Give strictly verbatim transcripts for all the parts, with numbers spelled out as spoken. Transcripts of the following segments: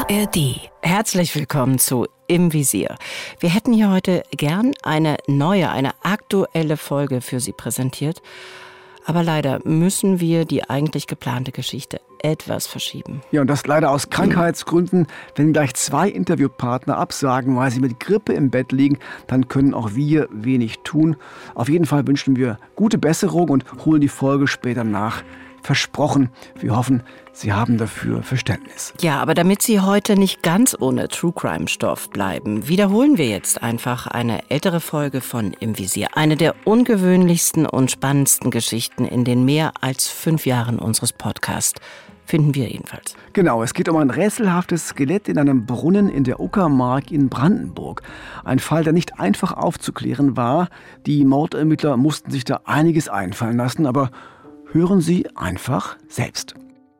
A R D. Herzlich willkommen zu Im Visier. Wir hätten hier heute gern eine neue, eine aktuelle Folge für Sie präsentiert. Aber leider müssen wir die eigentlich geplante Geschichte etwas verschieben. Ja, und das leider aus Krankheitsgründen. Wenn gleich zwei Interviewpartner absagen, weil sie mit Grippe im Bett liegen, dann können auch wir wenig tun. Auf jeden Fall wünschen wir gute Besserung und holen die Folge später nach. Versprochen. Wir hoffen, Sie haben dafür Verständnis. Ja, aber damit Sie heute nicht ganz ohne True-Crime-Stoff bleiben, wiederholen wir jetzt einfach eine ältere Folge von Im Visier. Eine der ungewöhnlichsten und spannendsten Geschichten in den mehr als fünf Jahren unseres Podcasts. Finden wir jedenfalls. Genau, es geht um ein rätselhaftes Skelett in einem Brunnen in der Uckermark in Brandenburg. Ein Fall, der nicht einfach aufzuklären war. Die Mordermittler mussten sich da einiges einfallen lassen, aber hören Sie einfach selbst.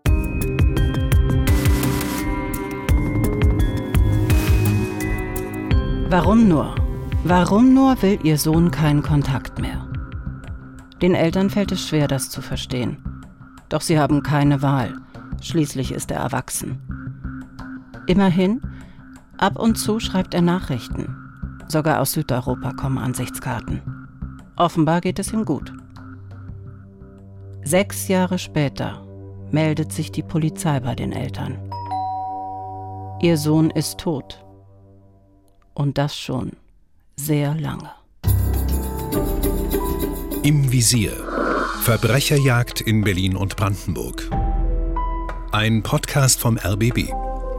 Warum nur? Warum nur will Ihr Sohn keinen Kontakt mehr? Den Eltern fällt es schwer, das zu verstehen. Doch sie haben keine Wahl. Schließlich ist er erwachsen. Immerhin, ab und zu schreibt er Nachrichten. Sogar aus Südeuropa kommen Ansichtskarten. Offenbar geht es ihm gut. Sechs Jahre später meldet sich die Polizei bei den Eltern. Ihr Sohn ist tot. Und das schon sehr lange. Im Visier. Verbrecherjagd in Berlin und Brandenburg. Ein Podcast vom R B B.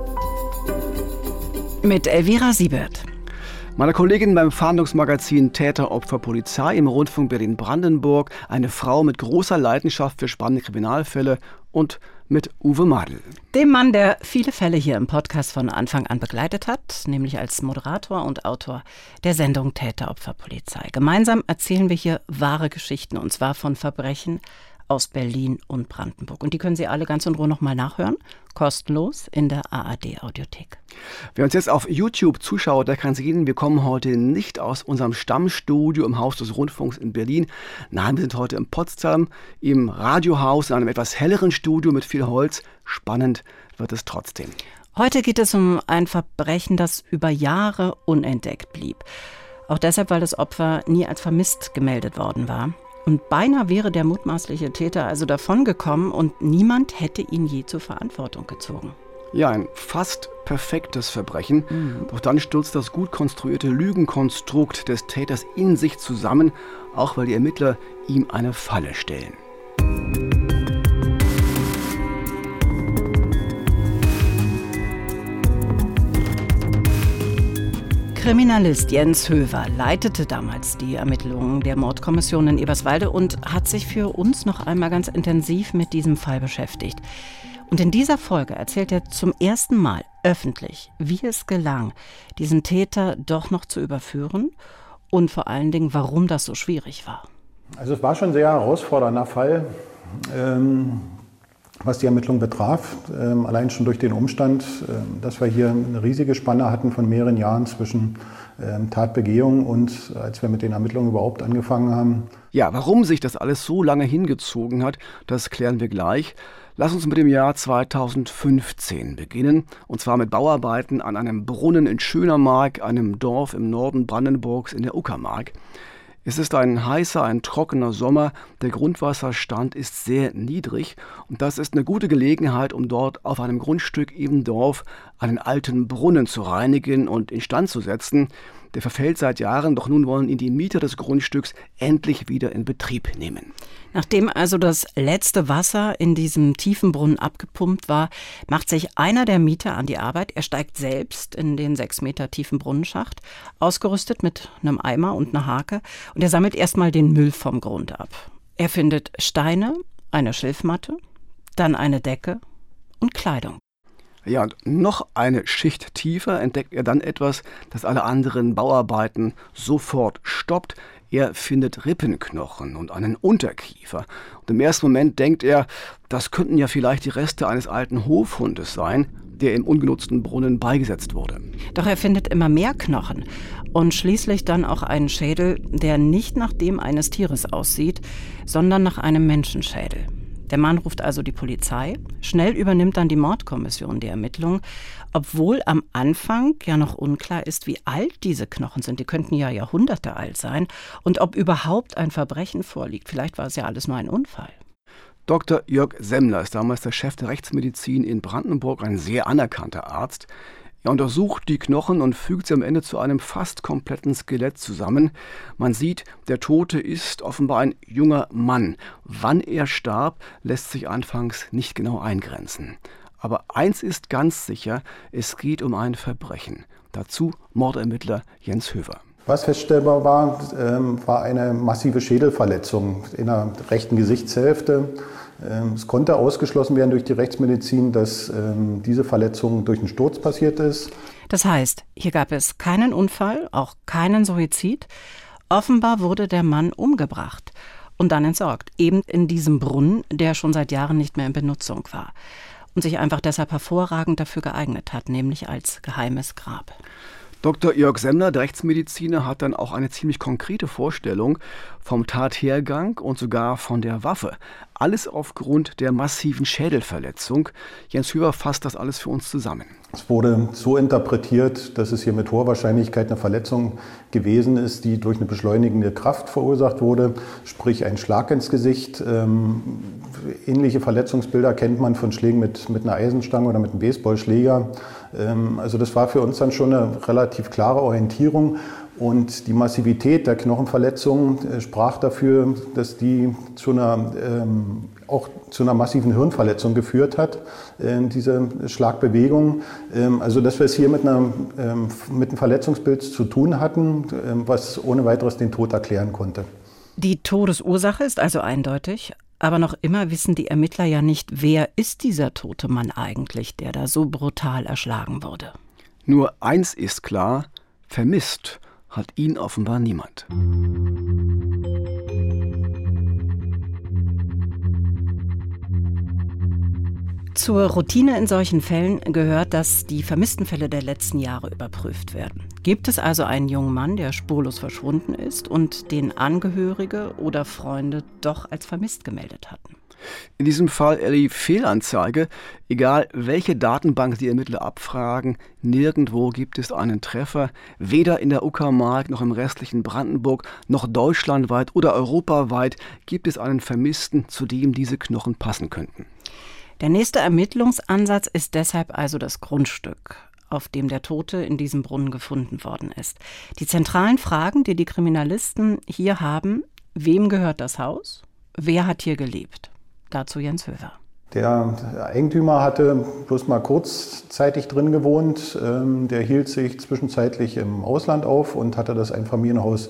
Mit Elvira Siebert. Meine Kollegin beim Fahndungsmagazin Täter, Opfer, Polizei im Rundfunk Berlin-Brandenburg, eine Frau mit großer Leidenschaft für spannende Kriminalfälle und mit Uwe Madel. Dem Mann, der viele Fälle hier im Podcast von Anfang an begleitet hat, nämlich als Moderator und Autor der Sendung Täter, Opfer, Polizei. Gemeinsam erzählen wir hier wahre Geschichten, und zwar von Verbrechen aus Berlin und Brandenburg. Und die können Sie alle ganz in Ruhe nochmal nachhören, kostenlos in der A R D-Audiothek. Wer uns jetzt auf YouTube zuschaut, der kann sehen, wir kommen heute nicht aus unserem Stammstudio im Haus des Rundfunks in Berlin. Nein, wir sind heute in Potsdam, im Radiohaus, in einem etwas helleren Studio mit viel Holz. Spannend wird es trotzdem. Heute geht es um ein Verbrechen, das über Jahre unentdeckt blieb. Auch deshalb, weil das Opfer nie als vermisst gemeldet worden war. Und beinahe wäre der mutmaßliche Täter also davongekommen und niemand hätte ihn je zur Verantwortung gezogen. Ja, ein fast perfektes Verbrechen. Mhm. Doch dann stürzt das gut konstruierte Lügenkonstrukt des Täters in sich zusammen, auch weil die Ermittler ihm eine Falle stellen. Kriminalist Jens Höver leitete damals die Ermittlungen der Mordkommission in Eberswalde und hat sich für uns noch einmal ganz intensiv mit diesem Fall beschäftigt. Und in dieser Folge erzählt er zum ersten Mal öffentlich, wie es gelang, diesen Täter doch noch zu überführen und vor allen Dingen, warum das so schwierig war. Also es war schon ein sehr herausfordernder Fall, ähm, was die Ermittlung betraf. Ähm, allein schon durch den Umstand, ähm, dass wir hier eine riesige Spanne hatten von mehreren Jahren zwischen ähm, Tatbegehung und als wir mit den Ermittlungen überhaupt angefangen haben. Ja, warum sich das alles so lange hingezogen hat, das klären wir gleich. Lass uns mit dem Jahr zweitausendfünfzehn beginnen, und zwar mit Bauarbeiten an einem Brunnen in Schönermark, einem Dorf im Norden Brandenburgs in der Uckermark. Es ist ein heißer, ein trockener Sommer, der Grundwasserstand ist sehr niedrig und das ist eine gute Gelegenheit, um dort auf einem Grundstück im Dorf einen alten Brunnen zu reinigen und instand zu setzen. Der verfällt seit Jahren, doch nun wollen ihn die Mieter des Grundstücks endlich wieder in Betrieb nehmen. Nachdem also das letzte Wasser in diesem tiefen Brunnen abgepumpt war, macht sich einer der Mieter an die Arbeit. Er steigt selbst in den sechs Meter tiefen Brunnenschacht, ausgerüstet mit einem Eimer und einer Hake. Und er sammelt erstmal den Müll vom Grund ab. Er findet Steine, eine Schilfmatte, dann eine Decke und Kleidung. Ja, und noch eine Schicht tiefer entdeckt er dann etwas, das alle anderen Bauarbeiten sofort stoppt. Er findet Rippenknochen und einen Unterkiefer. Und im ersten Moment denkt er, das könnten ja vielleicht die Reste eines alten Hofhundes sein, der im ungenutzten Brunnen beigesetzt wurde. Doch er findet immer mehr Knochen und schließlich dann auch einen Schädel, der nicht nach dem eines Tieres aussieht, sondern nach einem Menschenschädel. Der Mann ruft also die Polizei. Schnell übernimmt dann die Mordkommission die Ermittlungen, obwohl am Anfang ja noch unklar ist, wie alt diese Knochen sind. Die könnten ja Jahrhunderte alt sein. Und ob überhaupt ein Verbrechen vorliegt. Vielleicht war es ja alles nur ein Unfall. Doktor Jörg Semmler ist damals der Chef der Rechtsmedizin in Brandenburg, ein sehr anerkannter Arzt. Er untersucht die Knochen und fügt sie am Ende zu einem fast kompletten Skelett zusammen. Man sieht, der Tote ist offenbar ein junger Mann. Wann er starb, lässt sich anfangs nicht genau eingrenzen. Aber eins ist ganz sicher, es geht um ein Verbrechen. Dazu Mordermittler Jens Höver. Was feststellbar war, ähm, war eine massive Schädelverletzung in der rechten Gesichtshälfte. Ähm, es konnte ausgeschlossen werden durch die Rechtsmedizin, dass ähm, diese Verletzung durch einen Sturz passiert ist. Das heißt, hier gab es keinen Unfall, auch keinen Suizid. Offenbar wurde der Mann umgebracht und dann entsorgt, eben in diesem Brunnen, der schon seit Jahren nicht mehr in Benutzung war und sich einfach deshalb hervorragend dafür geeignet hat, nämlich als geheimes Grab. Doktor Jörg Semmler, der Rechtsmediziner, hat dann auch eine ziemlich konkrete Vorstellung vom Tathergang und sogar von der Waffe. Alles aufgrund der massiven Schädelverletzung. Jens Höver fasst das alles für uns zusammen. Es wurde so interpretiert, dass es hier mit hoher Wahrscheinlichkeit eine Verletzung gewesen ist, die durch eine beschleunigende Kraft verursacht wurde, sprich ein Schlag ins Gesicht. Ähm, ähnliche Verletzungsbilder kennt man von Schlägen mit, mit einer Eisenstange oder mit einem Baseballschläger. Ähm, also das war für uns dann schon eine relativ klare Orientierung. Und die Massivität der Knochenverletzung äh, sprach dafür, dass die zu einer, ähm, auch zu einer massiven Hirnverletzung geführt hat, äh, diese Schlagbewegung. Ähm, also dass wir es hier mit, einer, ähm, mit einem Verletzungsbild zu tun hatten, ähm, was ohne weiteres den Tod erklären konnte. Die Todesursache ist also eindeutig, aber noch immer wissen die Ermittler ja nicht, wer ist dieser tote Mann eigentlich, der da so brutal erschlagen wurde. Nur eins ist klar, vermisst hat ihn offenbar niemand. Zur Routine in solchen Fällen gehört, dass die vermissten Fälle der letzten Jahre überprüft werden. Gibt es also einen jungen Mann, der spurlos verschwunden ist und den Angehörige oder Freunde doch als vermisst gemeldet hatten? In diesem Fall Elli Fehlanzeige. Egal welche Datenbank die Ermittler abfragen, nirgendwo gibt es einen Treffer. Weder in der Uckermark noch im restlichen Brandenburg noch deutschlandweit oder europaweit gibt es einen Vermissten, zu dem diese Knochen passen könnten. Der nächste Ermittlungsansatz ist deshalb also das Grundstück, auf dem der Tote in diesem Brunnen gefunden worden ist. Die zentralen Fragen, die die Kriminalisten hier haben: Wem gehört das Haus? Wer hat hier gelebt? Dazu Jens Höver. Der Eigentümer hatte bloß mal kurzzeitig drin gewohnt. Der hielt sich zwischenzeitlich im Ausland auf und hatte das Einfamilienhaus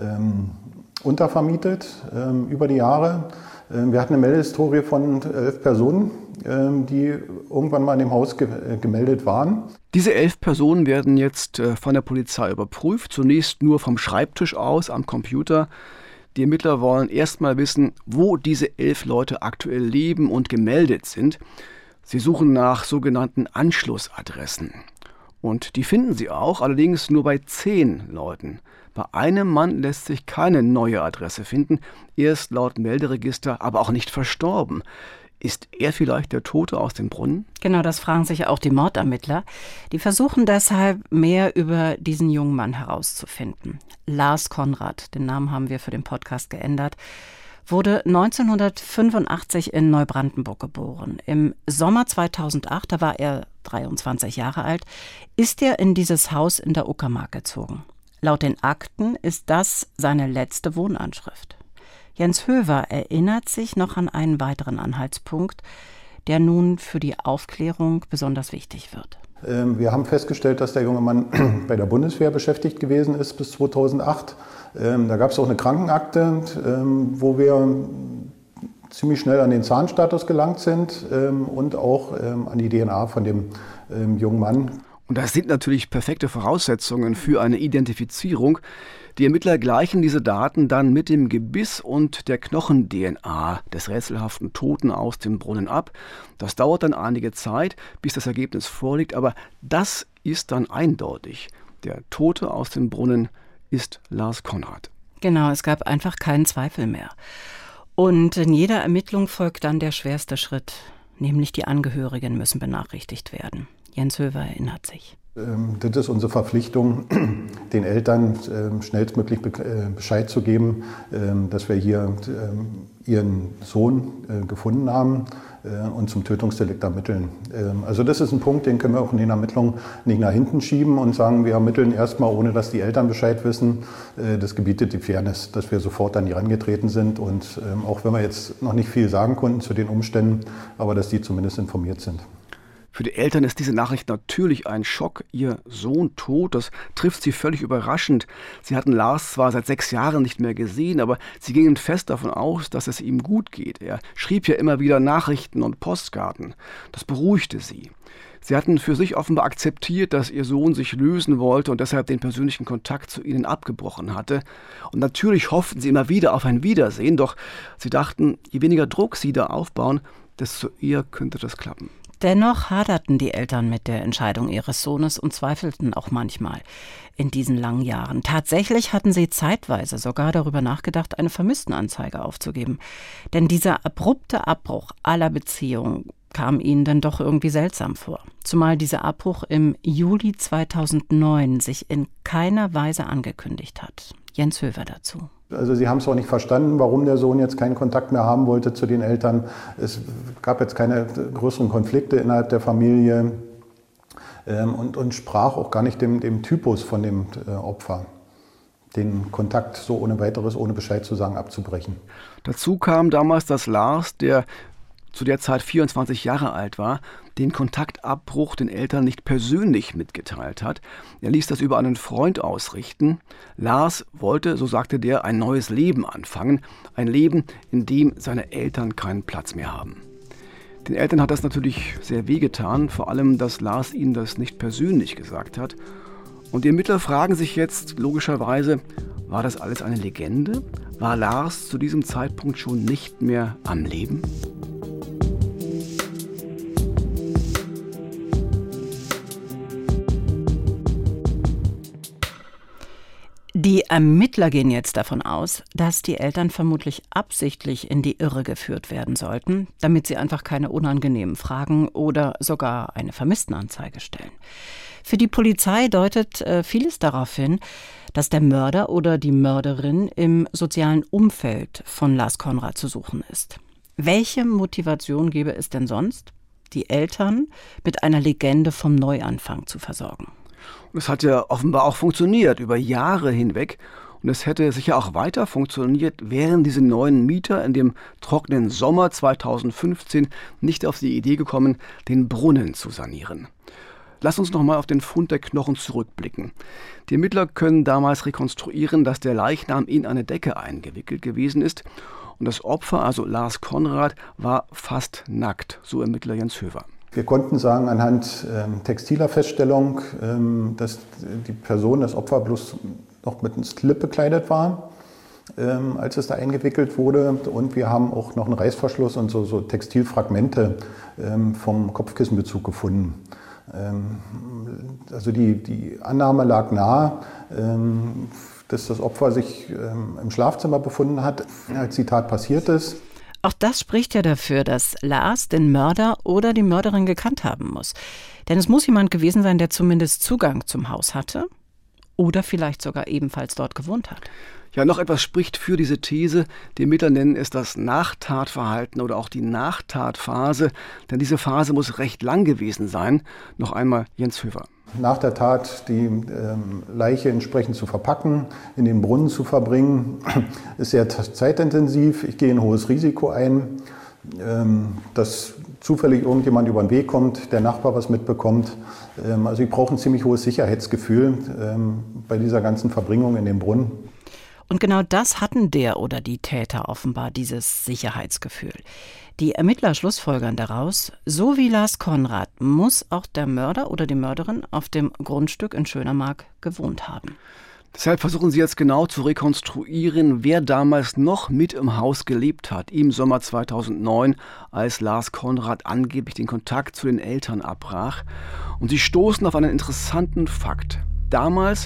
untervermietet über die Jahre. Wir hatten eine Meldehistorie von elf Personen, die irgendwann mal in dem Haus gemeldet waren. Diese elf Personen werden jetzt von der Polizei überprüft, zunächst nur vom Schreibtisch aus am Computer. Die Ermittler wollen erst mal wissen, wo diese elf Leute aktuell leben und gemeldet sind. Sie suchen nach sogenannten Anschlussadressen. Und die finden sie auch, allerdings nur bei zehn Leuten. Bei einem Mann lässt sich keine neue Adresse finden. Er ist laut Melderegister aber auch nicht verstorben. Ist er vielleicht der Tote aus dem Brunnen? Genau, das fragen sich auch die Mordermittler. Die versuchen deshalb, mehr über diesen jungen Mann herauszufinden. Lars Konrad, den Namen haben wir für den Podcast geändert, wurde neunzehnhundertfünfundachtzig in Neubrandenburg geboren. Im Sommer zweitausendacht, da war er dreiundzwanzig Jahre alt, ist er in dieses Haus in der Uckermark gezogen. Laut den Akten ist das seine letzte Wohnanschrift. Jens Höver erinnert sich noch an einen weiteren Anhaltspunkt, der nun für die Aufklärung besonders wichtig wird. Wir haben festgestellt, dass der junge Mann bei der Bundeswehr beschäftigt gewesen ist bis zweitausendacht. Da gab es auch eine Krankenakte, wo wir ziemlich schnell an den Zahnstatus gelangt sind und auch an die D N A von dem jungen Mann. Und das sind natürlich perfekte Voraussetzungen für eine Identifizierung. Die Ermittler gleichen diese Daten dann mit dem Gebiss und der Knochen-D N A des rätselhaften Toten aus dem Brunnen ab. Das dauert dann einige Zeit, bis das Ergebnis vorliegt, aber das ist dann eindeutig. Der Tote aus dem Brunnen ist Lars Konrad. Genau, es gab einfach keinen Zweifel mehr. Und in jeder Ermittlung folgt dann der schwerste Schritt, nämlich die Angehörigen müssen benachrichtigt werden. Jens Höver erinnert sich. Das ist unsere Verpflichtung, den Eltern schnellstmöglich Bescheid zu geben, dass wir hier ihren Sohn gefunden haben und zum Tötungsdelikt ermitteln. Also das ist ein Punkt, den können wir auch in den Ermittlungen nicht nach hinten schieben und sagen, wir ermitteln erstmal, ohne dass die Eltern Bescheid wissen. Das gebietet die Fairness, dass wir sofort an die herangetreten sind und auch wenn wir jetzt noch nicht viel sagen konnten zu den Umständen, aber dass die zumindest informiert sind. Für die Eltern ist diese Nachricht natürlich ein Schock. Ihr Sohn tot, das trifft sie völlig überraschend. Sie hatten Lars zwar seit sechs Jahren nicht mehr gesehen, aber sie gingen fest davon aus, dass es ihm gut geht. Er schrieb ja immer wieder Nachrichten und Postkarten. Das beruhigte sie. Sie hatten für sich offenbar akzeptiert, dass ihr Sohn sich lösen wollte und deshalb den persönlichen Kontakt zu ihnen abgebrochen hatte. Und natürlich hofften sie immer wieder auf ein Wiedersehen, doch sie dachten, je weniger Druck sie da aufbauen, desto eher könnte das klappen. Dennoch haderten die Eltern mit der Entscheidung ihres Sohnes und zweifelten auch manchmal in diesen langen Jahren. Tatsächlich hatten sie zeitweise sogar darüber nachgedacht, eine Vermisstenanzeige aufzugeben. Denn dieser abrupte Abbruch aller Beziehungen kam ihnen dann doch irgendwie seltsam vor. Zumal dieser Abbruch im Juli zweitausendneun sich in keiner Weise angekündigt hat. Jens Höver dazu. Also sie haben es auch nicht verstanden, warum der Sohn jetzt keinen Kontakt mehr haben wollte zu den Eltern. Es gab jetzt keine größeren Konflikte innerhalb der Familie ähm, und, und sprach auch gar nicht dem, dem Typus von dem äh, Opfer, den Kontakt so ohne weiteres, ohne Bescheid zu sagen, abzubrechen. Dazu kam damals, dass Lars, der zu der Zeit vierundzwanzig Jahre alt war, den Kontaktabbruch den Eltern nicht persönlich mitgeteilt hat. Er ließ das über einen Freund ausrichten. Lars wollte, so sagte der, ein neues Leben anfangen. Ein Leben, in dem seine Eltern keinen Platz mehr haben. Den Eltern hat das natürlich sehr wehgetan, vor allem, dass Lars ihnen das nicht persönlich gesagt hat. Und die Ermittler fragen sich jetzt logischerweise, war das alles eine Legende? War Lars zu diesem Zeitpunkt schon nicht mehr am Leben? Die Ermittler gehen jetzt davon aus, dass die Eltern vermutlich absichtlich in die Irre geführt werden sollten, damit sie einfach keine unangenehmen Fragen oder sogar eine Vermisstenanzeige stellen. Für die Polizei deutet äh, vieles darauf hin, dass der Mörder oder die Mörderin im sozialen Umfeld von Lars Konrad zu suchen ist. Welche Motivation gäbe es denn sonst, die Eltern mit einer Legende vom Neuanfang zu versorgen? Und es hat ja offenbar auch funktioniert, über Jahre hinweg. Und es hätte sicher auch weiter funktioniert, wären diese neuen Mieter in dem trockenen Sommer zweitausendfünfzehn nicht auf die Idee gekommen, den Brunnen zu sanieren. Lass uns noch mal auf den Fund der Knochen zurückblicken. Die Ermittler können damals rekonstruieren, dass der Leichnam in eine Decke eingewickelt gewesen ist. Und das Opfer, also Lars Konrad, war fast nackt, so Ermittler Jens Höver. Wir konnten sagen anhand ähm, textiler Feststellung, ähm, dass die Person, das Opfer, bloß noch mit einem Slip bekleidet war, ähm, als es da eingewickelt wurde. Und wir haben auch noch einen Reißverschluss und so, so Textilfragmente ähm, vom Kopfkissenbezug gefunden. Ähm, also die, die Annahme lag nahe, ähm, dass das Opfer sich ähm, im Schlafzimmer befunden hat, als die Tat passiert ist. Auch das spricht ja dafür, dass Lars den Mörder oder die Mörderin gekannt haben muss. Denn es muss jemand gewesen sein, der zumindest Zugang zum Haus hatte oder vielleicht sogar ebenfalls dort gewohnt hat. Ja, noch etwas spricht für diese These. Die Ermittler nennen es das Nachtatverhalten oder auch die Nachtatphase. Denn diese Phase muss recht lang gewesen sein. Noch einmal Jens Höver. Nach der Tat die ähm, Leiche entsprechend zu verpacken, in den Brunnen zu verbringen, ist sehr zeitintensiv. Ich gehe ein hohes Risiko ein, ähm, dass zufällig irgendjemand über den Weg kommt, der Nachbar was mitbekommt. Ähm, also ich brauche ein ziemlich hohes Sicherheitsgefühl ähm, bei dieser ganzen Verbringung in den Brunnen. Und genau das hatten der oder die Täter offenbar, dieses Sicherheitsgefühl. Die Ermittler schlussfolgern daraus, so wie Lars Konrad muss auch der Mörder oder die Mörderin auf dem Grundstück in Schönermark gewohnt haben. Deshalb versuchen sie jetzt genau zu rekonstruieren, wer damals noch mit im Haus gelebt hat, im Sommer zweitausendneun, als Lars Konrad angeblich den Kontakt zu den Eltern abbrach. Und sie stoßen auf einen interessanten Fakt. Damals,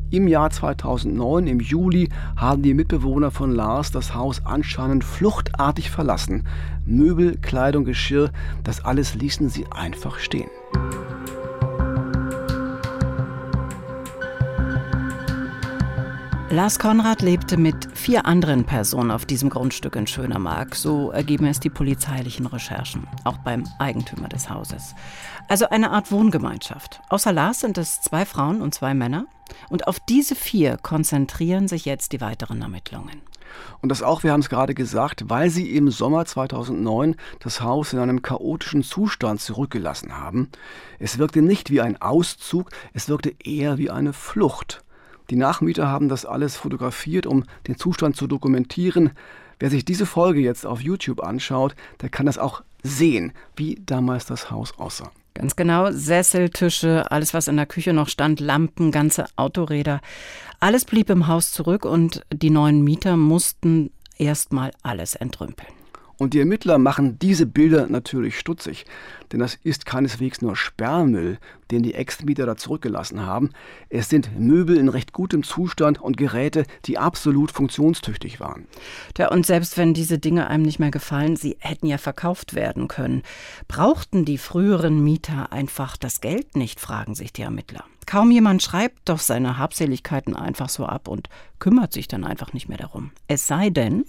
Im Jahr zweitausendneun, im Juli, haben die Mitbewohner von Lars das Haus anscheinend fluchtartig verlassen. Möbel, Kleidung, Geschirr, das alles ließen sie einfach stehen. Lars Konrad lebte mit vier anderen Personen auf diesem Grundstück in Schönermark. So ergeben es die polizeilichen Recherchen, auch beim Eigentümer des Hauses. Also eine Art Wohngemeinschaft. Außer Lars sind es zwei Frauen und zwei Männer. Und auf diese vier konzentrieren sich jetzt die weiteren Ermittlungen. Und das auch, wir haben es gerade gesagt, weil sie im Sommer zweitausendneun das Haus in einem chaotischen Zustand zurückgelassen haben. Es wirkte nicht wie ein Auszug, es wirkte eher wie eine Flucht. Die Nachmieter haben das alles fotografiert, um den Zustand zu dokumentieren. Wer sich diese Folge jetzt auf YouTube anschaut, der kann das auch sehen, wie damals das Haus aussah. Ganz genau, Sessel, Tische, alles was in der Küche noch stand, Lampen, ganze Autoräder. Alles blieb im Haus zurück und die neuen Mieter mussten erstmal alles entrümpeln. Und die Ermittler machen diese Bilder natürlich stutzig, denn das ist keineswegs nur Sperrmüll, den die Ex-Mieter da zurückgelassen haben. Es sind Möbel in recht gutem Zustand und Geräte, die absolut funktionstüchtig waren. Ja, und selbst wenn diese Dinge einem nicht mehr gefallen, sie hätten ja verkauft werden können. Brauchten die früheren Mieter einfach das Geld nicht, fragen sich die Ermittler. Kaum jemand schreibt doch seine Habseligkeiten einfach so ab und kümmert sich dann einfach nicht mehr darum. Es sei denn...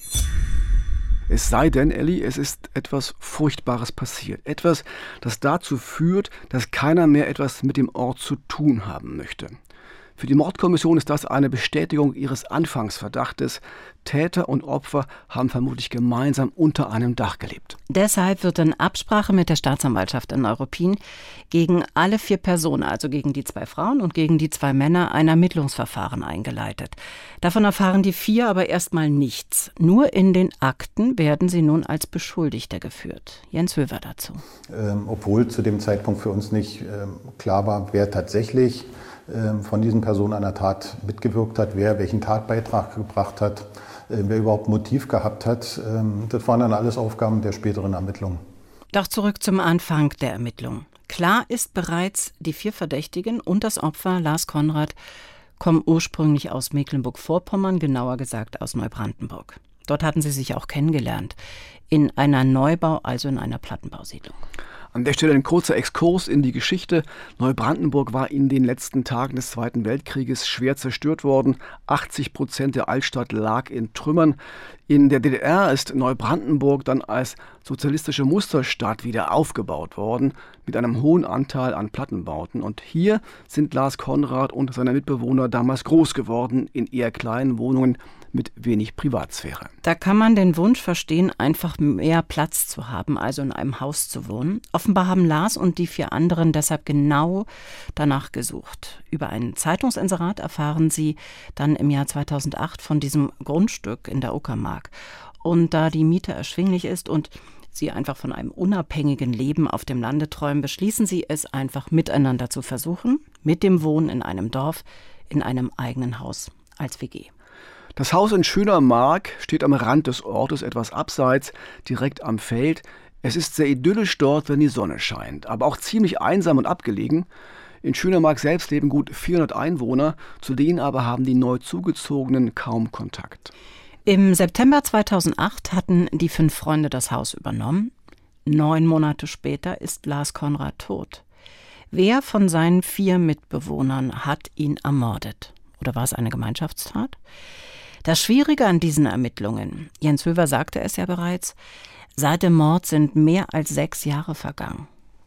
Es sei denn, Elli, es ist etwas Furchtbares passiert. Etwas, das dazu führt, dass keiner mehr etwas mit dem Ort zu tun haben möchte. Für die Mordkommission ist das eine Bestätigung ihres Anfangsverdachtes. Täter und Opfer haben vermutlich gemeinsam unter einem Dach gelebt. Deshalb wird in Absprache mit der Staatsanwaltschaft in Neuruppin gegen alle vier Personen, also gegen die zwei Frauen und gegen die zwei Männer, ein Ermittlungsverfahren eingeleitet. Davon erfahren die vier aber erstmal nichts. Nur in den Akten werden sie nun als Beschuldigter geführt. Jens Höver dazu. Ähm, obwohl zu dem Zeitpunkt für uns nicht ähm, klar war, wer tatsächlich ähm, von diesen Personen an der Tat mitgewirkt hat, wer welchen Tatbeitrag gebracht hat, äh, wer überhaupt Motiv gehabt hat. Ähm, das waren dann alles Aufgaben der späteren Ermittlungen. Doch zurück zum Anfang der Ermittlungen. Klar ist bereits, die vier Verdächtigen und das Opfer, Lars Konrad, kommen ursprünglich aus Mecklenburg-Vorpommern, genauer gesagt aus Neubrandenburg. Dort hatten sie sich auch kennengelernt, in einer Neubau, also in einer Plattenbausiedlung. An der Stelle ein kurzer Exkurs in die Geschichte. Neubrandenburg war in den letzten Tagen des Zweiten Weltkrieges schwer zerstört worden. achtzig Prozent der Altstadt lag in Trümmern. In der D D R ist Neubrandenburg dann als sozialistische Musterstadt wieder aufgebaut worden, mit einem hohen Anteil an Plattenbauten. Und hier sind Lars Konrad und seine Mitbewohner damals groß geworden, in eher kleinen Wohnungen mit wenig Privatsphäre. Da kann man den Wunsch verstehen, einfach mehr Platz zu haben, also in einem Haus zu wohnen. Offenbar haben Lars und die vier anderen deshalb genau danach gesucht. Über ein Zeitungsinserat erfahren sie dann im Jahr zweitausendacht von diesem Grundstück in der Uckermark. Und da die Miete erschwinglich ist und sie einfach von einem unabhängigen Leben auf dem Lande träumen, beschließen sie es einfach miteinander zu versuchen, mit dem Wohnen in einem Dorf, in einem eigenen Haus als W G. Das Haus in Schönermark steht am Rand des Ortes, etwas abseits, direkt am Feld. Es ist sehr idyllisch dort, wenn die Sonne scheint, aber auch ziemlich einsam und abgelegen. In Schönermark selbst leben gut vierhundert Einwohner, zu denen aber haben die neu Zugezogenen kaum Kontakt. Im September zweitausendacht hatten die fünf Freunde das Haus übernommen. Neun Monate später ist Lars Konrad tot. Wer von seinen vier Mitbewohnern hat ihn ermordet? Oder war es eine Gemeinschaftstat? Das Schwierige an diesen Ermittlungen, Jens Höver sagte es ja bereits, seit dem Mord sind mehr als sechs Jahre vergangen.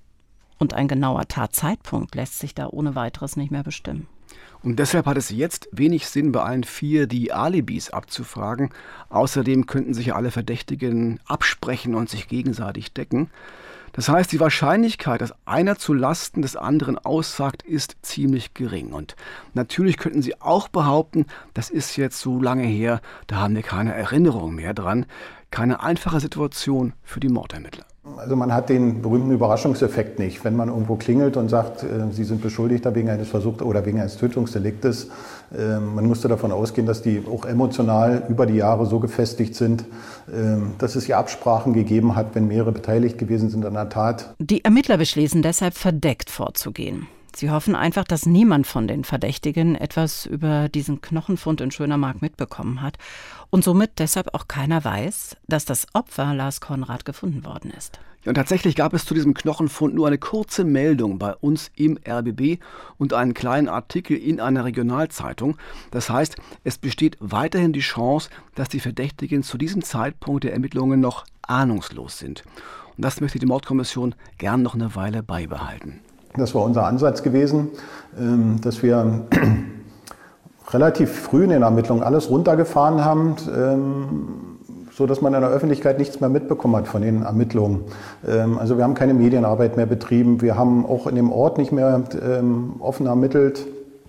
Und ein genauer Tatzeitpunkt lässt sich da ohne weiteres nicht mehr bestimmen. Und deshalb hat es jetzt wenig Sinn, bei allen vier die Alibis abzufragen. Außerdem könnten sich ja alle Verdächtigen absprechen und sich gegenseitig decken. Das heißt, die Wahrscheinlichkeit, dass einer zu Lasten des anderen aussagt, ist ziemlich gering. Und natürlich könnten sie auch behaupten, das ist jetzt so lange her, da haben wir keine Erinnerung mehr dran. Keine einfache Situation für die Mordermittler. Also man hat den berühmten Überraschungseffekt nicht. Wenn man irgendwo klingelt und sagt, äh, Sie sind Beschuldigter wegen eines Versuchs oder wegen eines Tötungsdeliktes, äh, man musste davon ausgehen, dass die auch emotional über die Jahre so gefestigt sind, äh, dass es hier Absprachen gegeben hat, wenn mehrere beteiligt gewesen sind an der Tat. Die Ermittler beschließen deshalb, verdeckt vorzugehen. Sie hoffen einfach, dass niemand von den Verdächtigen etwas über diesen Knochenfund in Schönermark mitbekommen hat und somit deshalb auch keiner weiß, dass das Opfer Lars Konrad gefunden worden ist. Ja, und tatsächlich gab es zu diesem Knochenfund nur eine kurze Meldung bei uns im R B B und einen kleinen Artikel in einer Regionalzeitung. Das heißt, es besteht weiterhin die Chance, dass die Verdächtigen zu diesem Zeitpunkt der Ermittlungen noch ahnungslos sind. Und das möchte die Mordkommission gern noch eine Weile beibehalten. Das war unser Ansatz gewesen, dass wir relativ früh in den Ermittlungen alles runtergefahren haben, so dass man in der Öffentlichkeit nichts mehr mitbekommen hat von den Ermittlungen. Also wir haben keine Medienarbeit mehr betrieben, wir haben auch in dem Ort nicht mehr offen ermittelt.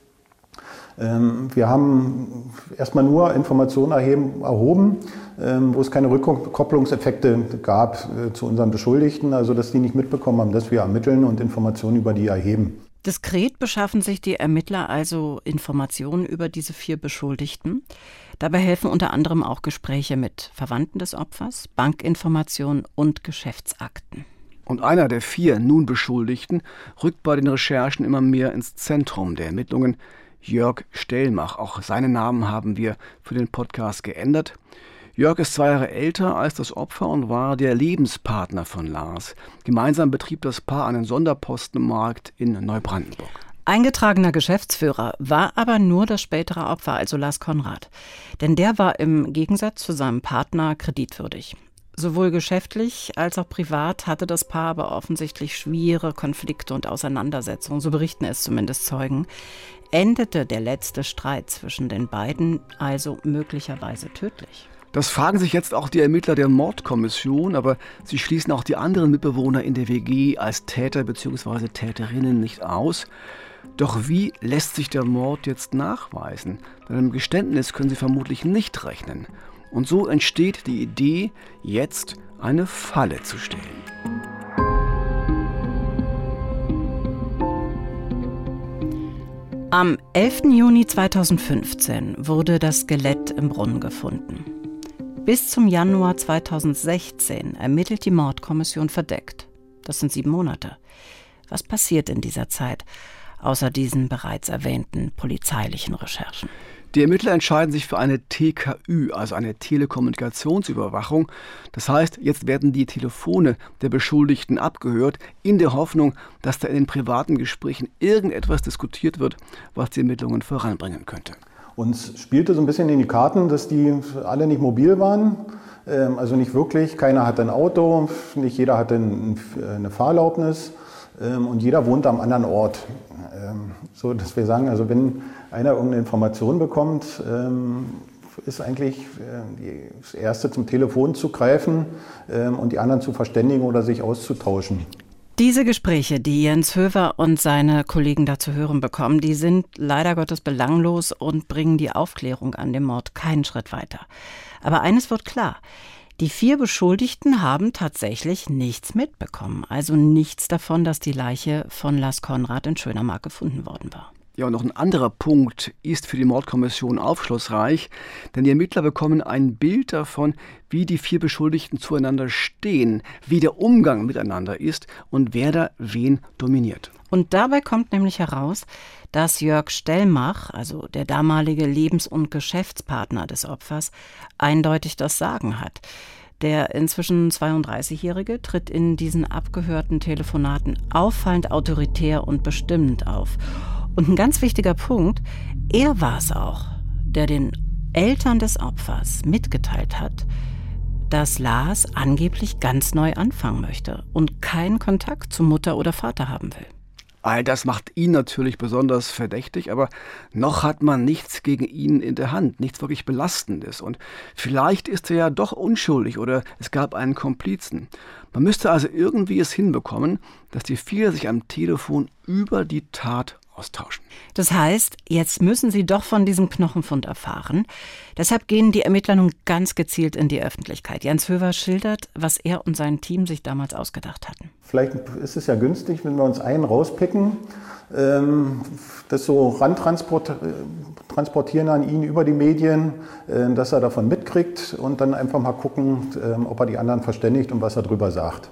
Wir haben erstmal nur Informationen erheben, erhoben, wo es keine Rückkopplungseffekte gab zu unseren Beschuldigten, also dass die nicht mitbekommen haben, dass wir ermitteln und Informationen über die erheben. Diskret beschaffen sich die Ermittler also Informationen über diese vier Beschuldigten. Dabei helfen unter anderem auch Gespräche mit Verwandten des Opfers, Bankinformationen und Geschäftsakten. Und einer der vier nun Beschuldigten rückt bei den Recherchen immer mehr ins Zentrum der Ermittlungen. Jörg Stellmach. Auch seinen Namen haben wir für den Podcast geändert. Jörg ist zwei Jahre älter als das Opfer und war der Lebenspartner von Lars. Gemeinsam betrieb das Paar einen Sonderpostenmarkt in Neubrandenburg. Eingetragener Geschäftsführer war aber nur das spätere Opfer, also Lars Konrad. Denn der war im Gegensatz zu seinem Partner kreditwürdig. Sowohl geschäftlich als auch privat hatte das Paar aber offensichtlich schwere Konflikte und Auseinandersetzungen, so berichten es zumindest Zeugen. Endete der letzte Streit zwischen den beiden also möglicherweise tödlich? Das fragen sich jetzt auch die Ermittler der Mordkommission, aber sie schließen auch die anderen Mitbewohner in der W G als Täter bzw. Täterinnen nicht aus. Doch wie lässt sich der Mord jetzt nachweisen? Mit einem Geständnis können sie vermutlich nicht rechnen. Und so entsteht die Idee, jetzt eine Falle zu stellen. Am elften Juni zweitausendfünfzehn wurde das Skelett im Brunnen gefunden. Bis zum Januar zweitausendsechzehn ermittelt die Mordkommission verdeckt. Das sind sieben Monate. Was passiert in dieser Zeit, außer diesen bereits erwähnten polizeilichen Recherchen? Die Ermittler entscheiden sich für eine T K Ü, also eine Telekommunikationsüberwachung. Das heißt, jetzt werden die Telefone der Beschuldigten abgehört, in der Hoffnung, dass da in den privaten Gesprächen irgendetwas diskutiert wird, was die Ermittlungen voranbringen könnte. Uns spielte so ein bisschen in die Karten, dass die alle nicht mobil waren, also nicht wirklich. Keiner hatte ein Auto, nicht jeder hatte eine Fahrerlaubnis. Und jeder wohnt am anderen Ort. So dass wir sagen, also wenn einer irgendeine Information bekommt, ist eigentlich das Erste zum Telefon zu greifen und die anderen zu verständigen oder sich auszutauschen. Diese Gespräche, die Jens Höver und seine Kollegen da zu hören bekommen, die sind leider Gottes belanglos und bringen die Aufklärung an dem Mord keinen Schritt weiter. Aber eines wird klar: Die vier Beschuldigten haben tatsächlich nichts mitbekommen, also nichts davon, dass die Leiche von Lars Konrad in Schönermark gefunden worden war. Ja, und noch ein anderer Punkt ist für die Mordkommission aufschlussreich, denn die Ermittler bekommen ein Bild davon, wie die vier Beschuldigten zueinander stehen, wie der Umgang miteinander ist und wer da wen dominiert. Und dabei kommt nämlich heraus, dass Jörg Stellmach, also der damalige Lebens- und Geschäftspartner des Opfers, eindeutig das Sagen hat. Der inzwischen zweiunddreißigjährige tritt in diesen abgehörten Telefonaten auffallend autoritär und bestimmend auf. Und ein ganz wichtiger Punkt: Er war es auch, der den Eltern des Opfers mitgeteilt hat, dass Lars angeblich ganz neu anfangen möchte und keinen Kontakt zu Mutter oder Vater haben will. All das macht ihn natürlich besonders verdächtig, aber noch hat man nichts gegen ihn in der Hand, nichts wirklich Belastendes. Und vielleicht ist er ja doch unschuldig oder es gab einen Komplizen. Man müsste also irgendwie es hinbekommen, dass die vier sich am Telefon über die Tat austauschen. Das heißt, jetzt müssen sie doch von diesem Knochenfund erfahren. Deshalb gehen die Ermittler nun ganz gezielt in die Öffentlichkeit. Jens Höver schildert, was er und sein Team sich damals ausgedacht hatten. Vielleicht ist es ja günstig, wenn wir uns einen rauspicken, das so rantransportieren an ihn über die Medien, dass er davon mitkriegt und dann einfach mal gucken, ob er die anderen verständigt und was er drüber sagt.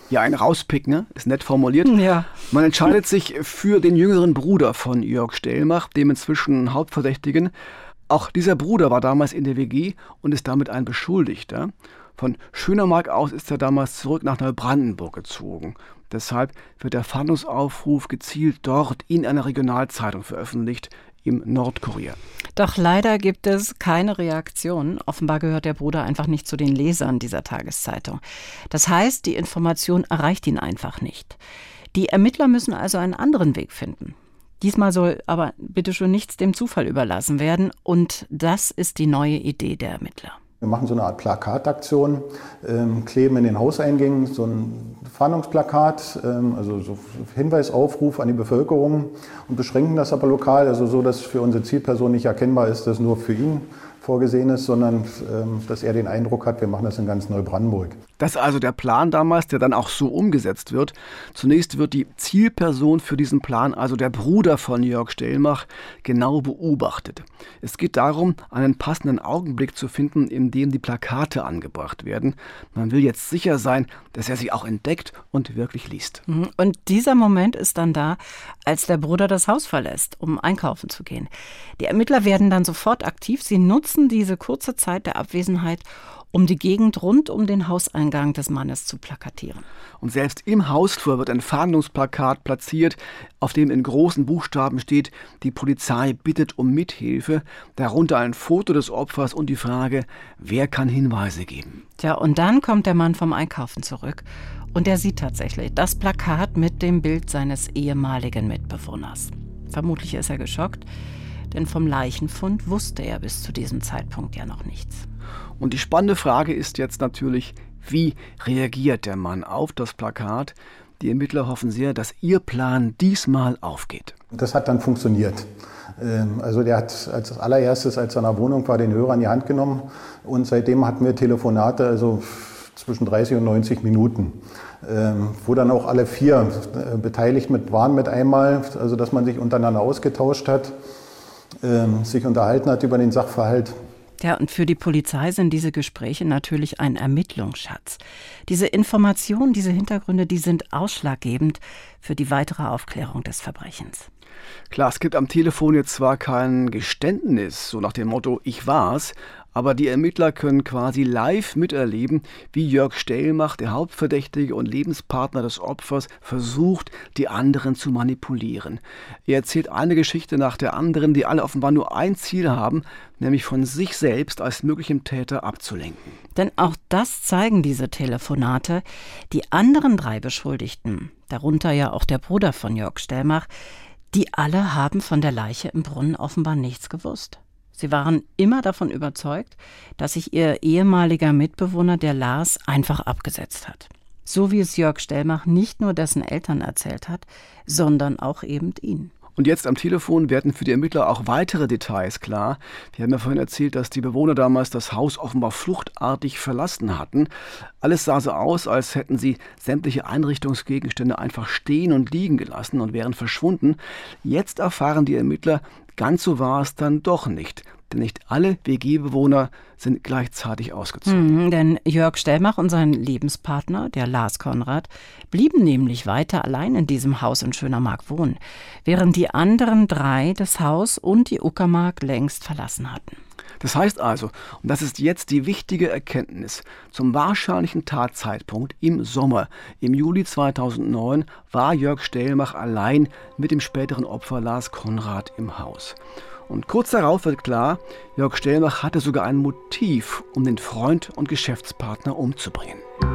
Ja, ein Rauspick, ne? Ist nett formuliert. Ja. Man entscheidet sich für den jüngeren Bruder von Jörg Stellmach, dem inzwischen Hauptverdächtigen. Auch dieser Bruder war damals in der W G und ist damit ein Beschuldigter. Von Schönermark aus ist er damals zurück nach Neubrandenburg gezogen. Deshalb wird der Fahndungsaufruf gezielt dort in einer Regionalzeitung veröffentlicht, im Nordkurier. Doch leider gibt es keine Reaktion. Offenbar gehört der Bruder einfach nicht zu den Lesern dieser Tageszeitung. Das heißt, die Information erreicht ihn einfach nicht. Die Ermittler müssen also einen anderen Weg finden. Diesmal soll aber bitte schon nichts dem Zufall überlassen werden. Und das ist die neue Idee der Ermittler. Wir machen so eine Art Plakataktion, ähm, kleben in den Hauseingängen so ein Fahndungsplakat, ähm, also so Hinweisaufruf an die Bevölkerung und beschränken das aber lokal, also so, dass für unsere Zielperson nicht erkennbar ist, dass nur für ihn vorgesehen ist, sondern ähm, dass er den Eindruck hat, wir machen das in ganz Neubrandenburg. Das ist also der Plan damals, der dann auch so umgesetzt wird. Zunächst wird die Zielperson für diesen Plan, also der Bruder von Jörg Stellmach, genau beobachtet. Es geht darum, einen passenden Augenblick zu finden, in dem die Plakate angebracht werden. Man will jetzt sicher sein, dass er sie auch entdeckt und wirklich liest. Und dieser Moment ist dann da, als der Bruder das Haus verlässt, um einkaufen zu gehen. Die Ermittler werden dann sofort aktiv. Sie nutzen diese kurze Zeit der Abwesenheit, um die Gegend rund um den Hauseingang des Mannes zu plakatieren. Und selbst im Hausflur wird ein Fahndungsplakat platziert, auf dem in großen Buchstaben steht, die Polizei bittet um Mithilfe, darunter ein Foto des Opfers und die Frage, wer kann Hinweise geben? Tja, und dann kommt der Mann vom Einkaufen zurück und er sieht tatsächlich das Plakat mit dem Bild seines ehemaligen Mitbewohners. Vermutlich ist er geschockt, denn vom Leichenfund wusste er bis zu diesem Zeitpunkt ja noch nichts. Und die spannende Frage ist jetzt natürlich, wie reagiert der Mann auf das Plakat? Die Ermittler hoffen sehr, dass ihr Plan diesmal aufgeht. Das hat dann funktioniert. Also der hat als allererstes, als er in der Wohnung war, den Hörer in die Hand genommen und seitdem hatten wir Telefonate, also zwischen dreißig und neunzig Minuten, wo dann auch alle vier beteiligt mit waren mit einmal, also dass man sich untereinander ausgetauscht hat, sich unterhalten hat über den Sachverhalt. Ja, und für die Polizei sind diese Gespräche natürlich ein Ermittlungsschatz. Diese Informationen, diese Hintergründe, die sind ausschlaggebend für die weitere Aufklärung des Verbrechens. Klar, es gibt am Telefon jetzt zwar kein Geständnis, so nach dem Motto, ich war's, aber die Ermittler können quasi live miterleben, wie Jörg Stellmach, der Hauptverdächtige und Lebenspartner des Opfers, versucht, die anderen zu manipulieren. Er erzählt eine Geschichte nach der anderen, die alle offenbar nur ein Ziel haben, nämlich von sich selbst als möglichem Täter abzulenken. Denn auch das zeigen diese Telefonate. Die anderen drei Beschuldigten, darunter ja auch der Bruder von Jörg Stellmach, die alle haben von der Leiche im Brunnen offenbar nichts gewusst. Sie waren immer davon überzeugt, dass sich ihr ehemaliger Mitbewohner, der Lars, einfach abgesetzt hat. So wie es Jörg Stellmach nicht nur dessen Eltern erzählt hat, sondern auch eben ihn. Und jetzt am Telefon werden für die Ermittler auch weitere Details klar. Wir haben ja vorhin erzählt, dass die Bewohner damals das Haus offenbar fluchtartig verlassen hatten. Alles sah so aus, als hätten sie sämtliche Einrichtungsgegenstände einfach stehen und liegen gelassen und wären verschwunden. Jetzt erfahren die Ermittler, ganz so war es dann doch nicht. Denn nicht alle W G-Bewohner sind gleichzeitig ausgezogen. Mhm, denn Jörg Stellmach und sein Lebenspartner, der Lars Konrad, blieben nämlich weiter allein in diesem Haus in Schönermark wohnen, während die anderen drei das Haus und die Uckermark längst verlassen hatten. Das heißt also, und das ist jetzt die wichtige Erkenntnis, zum wahrscheinlichen Tatzeitpunkt im Sommer, im Juli zweitausendneun, war Jörg Stellmach allein mit dem späteren Opfer Lars Konrad im Haus. Und kurz darauf wird klar, Jörg Stellmach hatte sogar ein Motiv, um den Freund und Geschäftspartner umzubringen.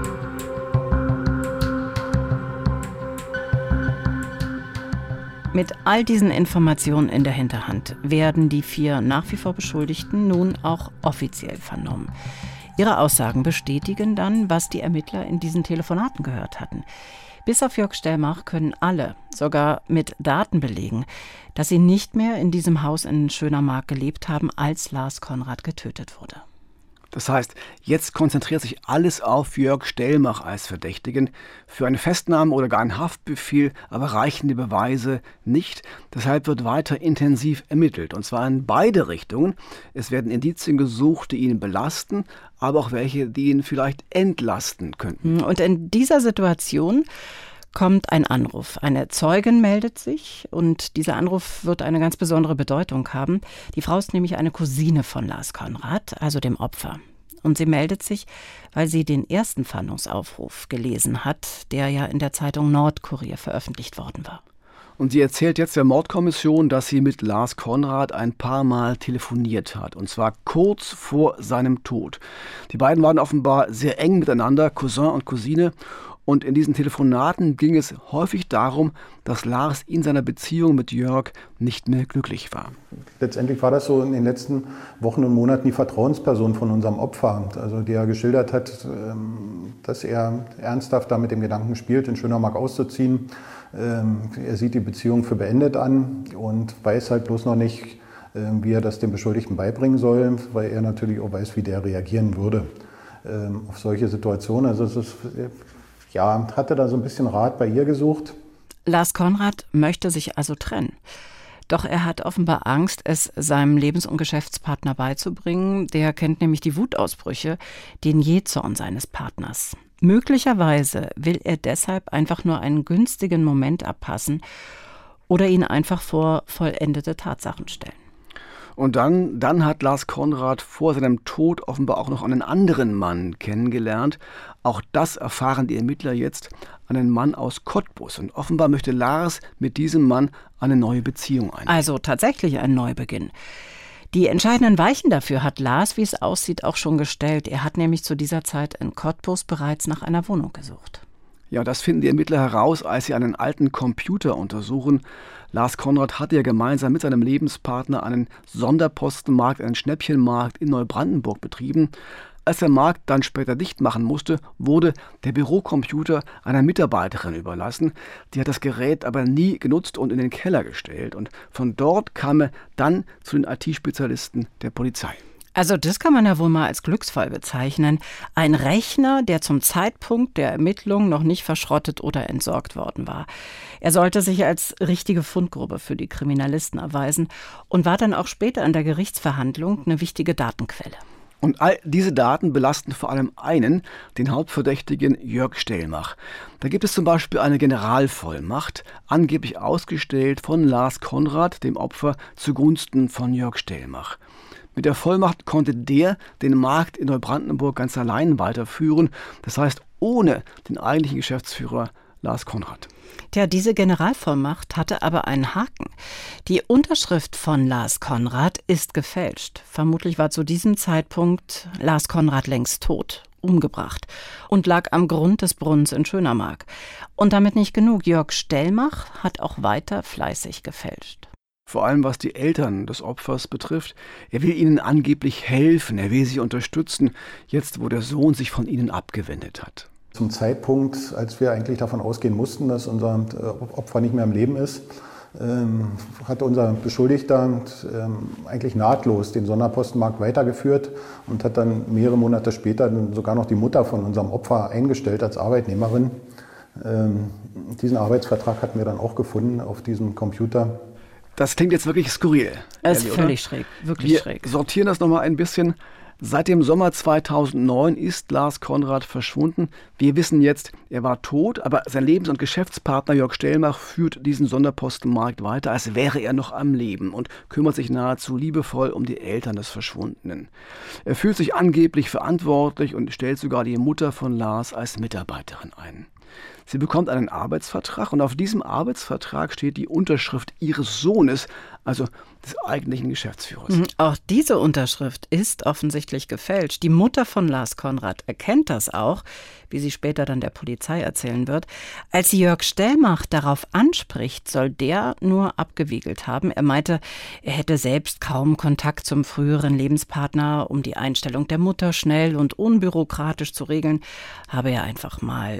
Mit all diesen Informationen in der Hinterhand werden die vier nach wie vor Beschuldigten nun auch offiziell vernommen. Ihre Aussagen bestätigen dann, was die Ermittler in diesen Telefonaten gehört hatten. Bis auf Jörg Stellmach können alle, sogar mit Daten belegen, dass sie nicht mehr in diesem Haus in Schönermark gelebt haben, als Lars Konrad getötet wurde. Das heißt, jetzt konzentriert sich alles auf Jörg Stellmach als Verdächtigen. Für eine Festnahme oder gar einen Haftbefehl aber reichen die Beweise nicht. Deshalb wird weiter intensiv ermittelt, und zwar in beide Richtungen. Es werden Indizien gesucht, die ihn belasten, aber auch welche, die ihn vielleicht entlasten könnten. Und in dieser Situation kommt ein Anruf. Eine Zeugin meldet sich und dieser Anruf wird eine ganz besondere Bedeutung haben. Die Frau ist nämlich eine Cousine von Lars Konrad, also dem Opfer. Und sie meldet sich, weil sie den ersten Fahndungsaufruf gelesen hat, der ja in der Zeitung Nordkurier veröffentlicht worden war. Und sie erzählt jetzt der Mordkommission, dass sie mit Lars Konrad ein paar Mal telefoniert hat. Und zwar kurz vor seinem Tod. Die beiden waren offenbar sehr eng miteinander, Cousin und Cousine. Und in diesen Telefonaten ging es häufig darum, dass Lars in seiner Beziehung mit Jörg nicht mehr glücklich war. Letztendlich war das so in den letzten Wochen und Monaten die Vertrauensperson von unserem Opfer. Also der geschildert hat, dass er ernsthaft da mit dem Gedanken spielt, in Schönermark auszuziehen. Er sieht die Beziehung für beendet an und weiß halt bloß noch nicht, wie er das dem Beschuldigten beibringen soll, weil er natürlich auch weiß, wie der reagieren würde auf solche Situationen. Also es ist... Ja, hatte da so ein bisschen Rat bei ihr gesucht. Lars Konrad möchte sich also trennen. Doch er hat offenbar Angst, es seinem Lebens- und Geschäftspartner beizubringen. Der kennt nämlich die Wutausbrüche, den Jähzorn seines Partners. Möglicherweise will er deshalb einfach nur einen günstigen Moment abpassen oder ihn einfach vor vollendete Tatsachen stellen. Und dann, dann hat Lars Konrad vor seinem Tod offenbar auch noch einen anderen Mann kennengelernt. Auch das erfahren die Ermittler jetzt, einen Mann aus Cottbus. Und offenbar möchte Lars mit diesem Mann eine neue Beziehung eingehen. Also tatsächlich ein Neubeginn. Die entscheidenden Weichen dafür hat Lars, wie es aussieht, auch schon gestellt. Er hat nämlich zu dieser Zeit in Cottbus bereits nach einer Wohnung gesucht. Ja, das finden die Ermittler heraus, als sie einen alten Computer untersuchen. Lars Konrad hatte ja gemeinsam mit seinem Lebenspartner einen Sonderpostenmarkt, einen Schnäppchenmarkt in Neubrandenburg betrieben. Als der Markt dann später dicht machen musste, wurde der Bürocomputer einer Mitarbeiterin überlassen. Die hat das Gerät aber nie genutzt und in den Keller gestellt. Und von dort kam er dann zu den I T-Spezialisten der Polizei. Also das kann man ja wohl mal als Glücksfall bezeichnen. Ein Rechner, der zum Zeitpunkt der Ermittlung noch nicht verschrottet oder entsorgt worden war. Er sollte sich als richtige Fundgrube für die Kriminalisten erweisen und war dann auch später in der Gerichtsverhandlung eine wichtige Datenquelle. Und all diese Daten belasten vor allem einen, den Hauptverdächtigen Jörg Stellmach. Da gibt es zum Beispiel eine Generalvollmacht, angeblich ausgestellt von Lars Konrad, dem Opfer, zugunsten von Jörg Stellmach. Mit der Vollmacht konnte der den Markt in Neubrandenburg ganz allein weiterführen, das heißt ohne den eigentlichen Geschäftsführer Lars Konrad. Tja, diese Generalvollmacht hatte aber einen Haken. Die Unterschrift von Lars Konrad ist gefälscht. Vermutlich war zu diesem Zeitpunkt Lars Konrad längst tot, umgebracht und lag am Grund des Brunnens in Schönermark. Und damit nicht genug, Jörg Stellmach hat auch weiter fleißig gefälscht. Vor allem was die Eltern des Opfers betrifft. Er will ihnen angeblich helfen, er will sie unterstützen, jetzt wo der Sohn sich von ihnen abgewendet hat. Zum Zeitpunkt, als wir eigentlich davon ausgehen mussten, dass unser Opfer nicht mehr am Leben ist, ähm, hat unser Beschuldigter ähm, eigentlich nahtlos den Sonderpostenmarkt weitergeführt und hat dann mehrere Monate später sogar noch die Mutter von unserem Opfer eingestellt als Arbeitnehmerin. Ähm, diesen Arbeitsvertrag hatten wir dann auch gefunden auf diesem Computer. Das klingt jetzt wirklich skurril. Das ist ehrlich, völlig oder? schräg, wirklich Wir schräg. sortieren das nochmal ein bisschen. Seit dem Sommer zweitausendneun ist Lars Konrad verschwunden. Wir wissen jetzt, er war tot, aber sein Lebens- und Geschäftspartner Jörg Stellmach führt diesen Sonderpostenmarkt weiter, als wäre er noch am Leben und kümmert sich nahezu liebevoll um die Eltern des Verschwundenen. Er fühlt sich angeblich verantwortlich und stellt sogar die Mutter von Lars als Mitarbeiterin ein. Sie bekommt einen Arbeitsvertrag und auf diesem Arbeitsvertrag steht die Unterschrift ihres Sohnes, also des eigentlichen Geschäftsführers. Mhm, auch diese Unterschrift ist offensichtlich gefälscht. Die Mutter von Lars Konrad erkennt das auch, wie sie später dann der Polizei erzählen wird. Als sie Jörg Stellmach darauf anspricht, soll der nur abgewiegelt haben. Er meinte, er hätte selbst kaum Kontakt zum früheren Lebenspartner, um die Einstellung der Mutter schnell und unbürokratisch zu regeln, habe er einfach mal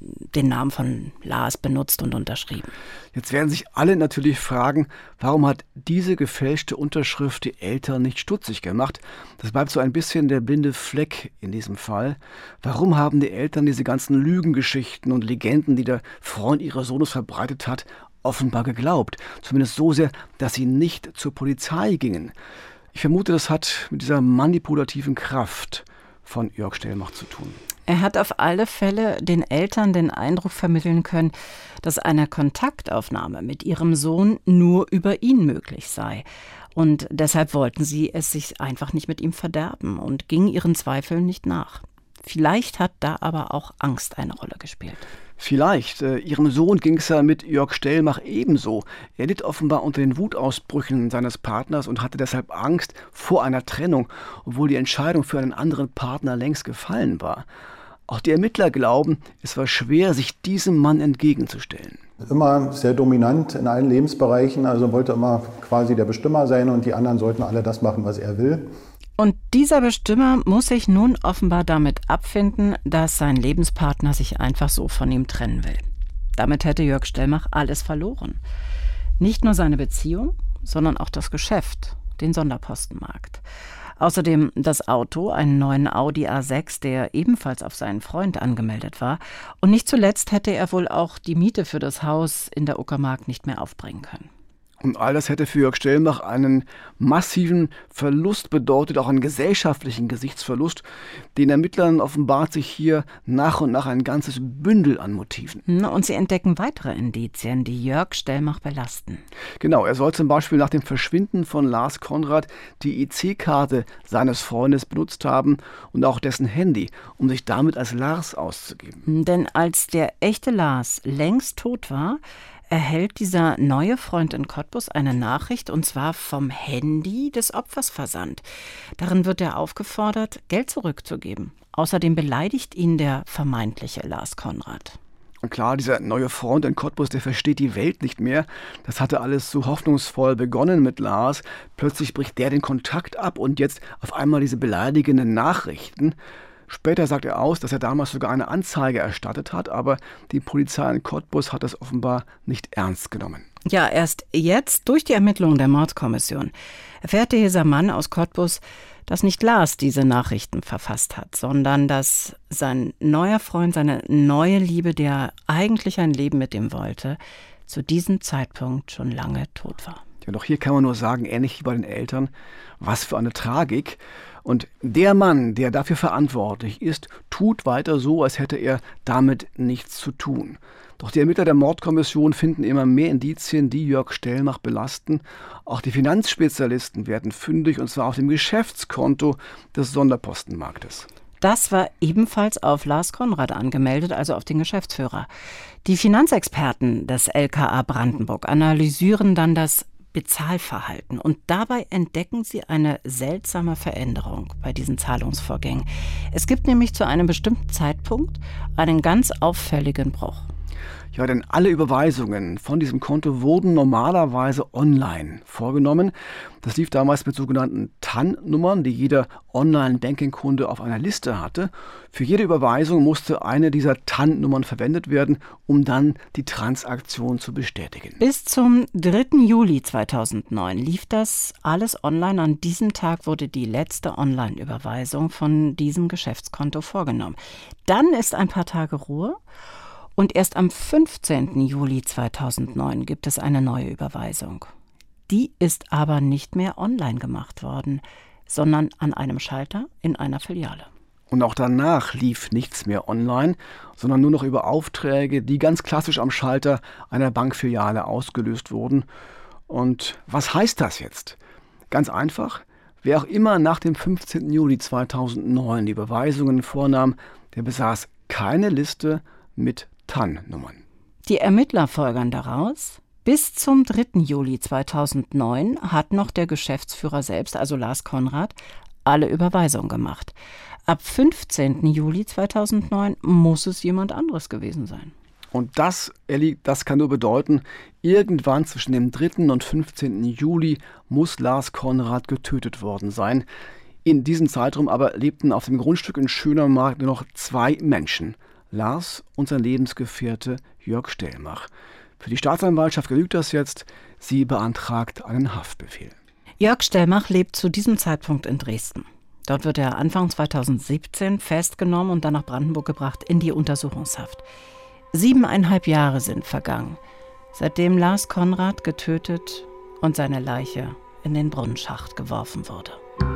den Namen von Lars benutzt und unterschrieben. Jetzt werden sich alle natürlich fragen, warum hat diese gefälschte Unterschrift die Eltern nicht stutzig gemacht? Das bleibt so ein bisschen der blinde Fleck in diesem Fall. Warum haben die Eltern diese ganzen Lügengeschichten und Legenden, die der Freund ihres Sohnes verbreitet hat, offenbar geglaubt? Zumindest so sehr, dass sie nicht zur Polizei gingen. Ich vermute, das hat mit dieser manipulativen Kraft von Jörg Stellmach zu tun. Er hat auf alle Fälle den Eltern den Eindruck vermitteln können, dass eine Kontaktaufnahme mit ihrem Sohn nur über ihn möglich sei. Und deshalb wollten sie es sich einfach nicht mit ihm verderben und gingen ihren Zweifeln nicht nach. Vielleicht hat da aber auch Angst eine Rolle gespielt. Vielleicht. Äh, ihrem Sohn ging es ja mit Jörg Stellmach ebenso. Er litt offenbar unter den Wutausbrüchen seines Partners und hatte deshalb Angst vor einer Trennung, obwohl die Entscheidung für einen anderen Partner längst gefallen war. Auch die Ermittler glauben, es war schwer, sich diesem Mann entgegenzustellen. Immer sehr dominant in allen Lebensbereichen, also wollte immer quasi der Bestimmer sein und die anderen sollten alle das machen, was er will. Und dieser Bestimmer muss sich nun offenbar damit abfinden, dass sein Lebenspartner sich einfach so von ihm trennen will. Damit hätte Jörg Stellmach alles verloren. Nicht nur seine Beziehung, sondern auch das Geschäft, den Sonderpostenmarkt. Außerdem das Auto, einen neuen Audi A sechs, der ebenfalls auf seinen Freund angemeldet war. Und nicht zuletzt hätte er wohl auch die Miete für das Haus in der Uckermark nicht mehr aufbringen können. Und all das hätte für Jörg Stellmach einen massiven Verlust bedeutet, auch einen gesellschaftlichen Gesichtsverlust. Den Ermittlern offenbart sich hier nach und nach ein ganzes Bündel an Motiven. Und sie entdecken weitere Indizien, die Jörg Stellmach belasten. Genau, er soll zum Beispiel nach dem Verschwinden von Lars Konrad die I C-Karte seines Freundes benutzt haben und auch dessen Handy, um sich damit als Lars auszugeben. Denn als der echte Lars längst tot war, erhält dieser neue Freund in Cottbus eine Nachricht, und zwar vom Handy des Opfers versandt. Darin wird er aufgefordert, Geld zurückzugeben. Außerdem beleidigt ihn der vermeintliche Lars Konrad. Und klar, dieser neue Freund in Cottbus, der versteht die Welt nicht mehr. Das hatte alles so hoffnungsvoll begonnen mit Lars. Plötzlich bricht der den Kontakt ab und jetzt auf einmal diese beleidigenden Nachrichten. Später sagt er aus, dass er damals sogar eine Anzeige erstattet hat, aber die Polizei in Cottbus hat das offenbar nicht ernst genommen. Ja, erst jetzt, durch die Ermittlungen der Mordkommission, erfährt dieser Mann aus Cottbus, dass nicht Lars diese Nachrichten verfasst hat, sondern dass sein neuer Freund, seine neue Liebe, der eigentlich ein Leben mit ihm wollte, zu diesem Zeitpunkt schon lange tot war. Ja, doch hier kann man nur sagen, ähnlich wie bei den Eltern, was für eine Tragik. Und der Mann, der dafür verantwortlich ist, tut weiter so, als hätte er damit nichts zu tun. Doch die Ermittler der Mordkommission finden immer mehr Indizien, die Jörg Stellmach belasten. Auch die Finanzspezialisten werden fündig, und zwar auf dem Geschäftskonto des Sonderpostenmarktes. Das war ebenfalls auf Lars Konrad angemeldet, also auf den Geschäftsführer. Die Finanzexperten des L K A Brandenburg analysieren dann das Bezahlverhalten. Und dabei entdecken sie eine seltsame Veränderung bei diesen Zahlungsvorgängen. Es gibt nämlich zu einem bestimmten Zeitpunkt einen ganz auffälligen Bruch. Ja, denn alle Überweisungen von diesem Konto wurden normalerweise online vorgenommen. Das lief damals mit sogenannten T A N-Nummern, die jeder Online-Banking-Kunde auf einer Liste hatte. Für jede Überweisung musste eine dieser T A N-Nummern verwendet werden, um dann die Transaktion zu bestätigen. Bis zum dritten Juli zweitausendneun lief das alles online. An diesem Tag wurde die letzte Online-Überweisung von diesem Geschäftskonto vorgenommen. Dann ist ein paar Tage Ruhe. Und erst am fünfzehnten Juli zweitausendneun gibt es eine neue Überweisung. Die ist aber nicht mehr online gemacht worden, sondern an einem Schalter in einer Filiale. Und auch danach lief nichts mehr online, sondern nur noch über Aufträge, die ganz klassisch am Schalter einer Bankfiliale ausgelöst wurden. Und was heißt das jetzt? Ganz einfach, wer auch immer nach dem fünfzehnten Juli zweitausendneun die Überweisungen vornahm, der besaß keine Liste mit T A N-Nummern. Die Ermittler folgern daraus: Bis zum dritten Juli zweitausendneun hat noch der Geschäftsführer selbst, also Lars Konrad, alle Überweisungen gemacht. Ab fünfzehnten Juli zweitausendneun muss es jemand anderes gewesen sein. Und das, Elli, das kann nur bedeuten, irgendwann zwischen dem dritten und fünfzehnten Juli muss Lars Konrad getötet worden sein. In diesem Zeitraum aber lebten auf dem Grundstück in Schönermark nur noch zwei Menschen. Lars und sein Lebensgefährte Jörg Stellmach. Für die Staatsanwaltschaft genügt das jetzt. Sie beantragt einen Haftbefehl. Jörg Stellmach lebt zu diesem Zeitpunkt in Dresden. Dort wird er Anfang zweitausendsiebzehn festgenommen und dann nach Brandenburg gebracht in die Untersuchungshaft. Siebeneinhalb Jahre sind vergangen, seitdem Lars Konrad getötet und seine Leiche in den Brunnenschacht geworfen wurde.